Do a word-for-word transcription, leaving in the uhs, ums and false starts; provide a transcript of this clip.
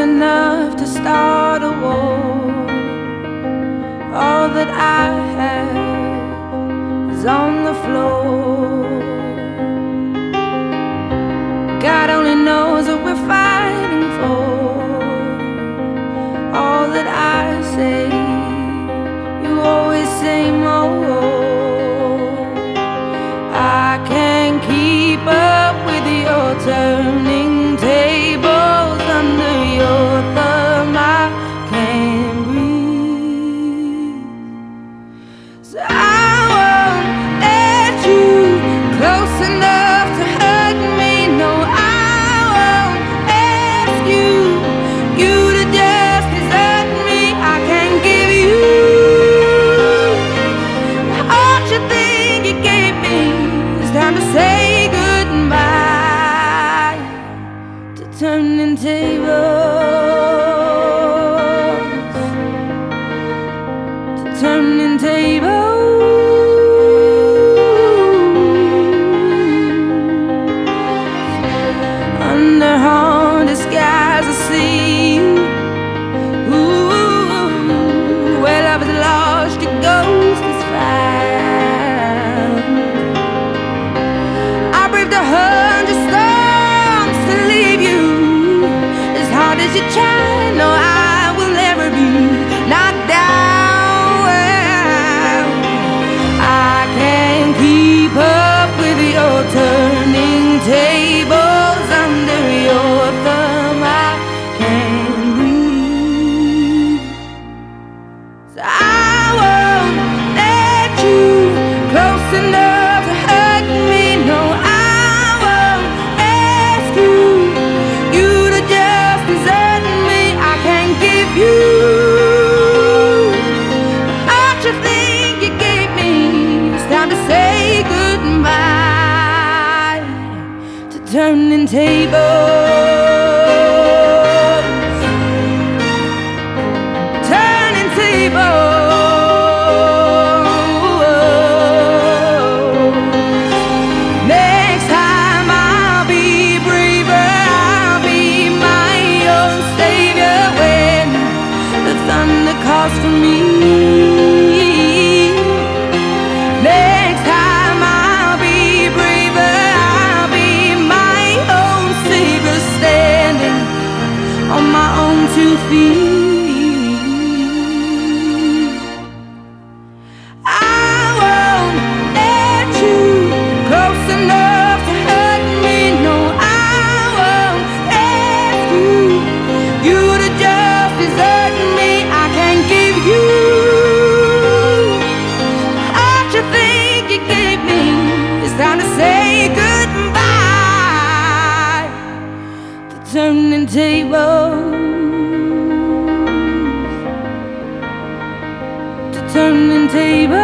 enough to start a war. All that I have is on the floor. God only knows what we're fighting for. All that I say, you always say more. I can't keep up with your turning tables under your thumb. I can't breathe, so I won't let you close enough to hurt me. No, I won't ask you, you to just desert me. I can't give you the heart you think you gave me. It's time to say goodbye to turning tables, to turning tables. Under haunted skies I see, ooh, where love is lost, your ghost is found. I braved a hundred storms to leave you. As hard as you try, no, I will never be knocked down. I can't keep up with your turning tables under your thumb. I can't breathe, so I won't let you close enough to hurt me. No, I won't ask you, you to just desert me. I can't give you the heart you think you gave me. It's time to say goodbye to turning tables, turning tables. Next time I'll be braver, I'll be my own savior when the thunder calls for me. Next time I'll be braver, I'll be my own savior, standing on my own two feet. I won't let you close enough to hurt me. No, I won't ask you, you to just desert me. I can't give you the heart you think you gave me. It's time to say goodbye to turning tables, to turning tables.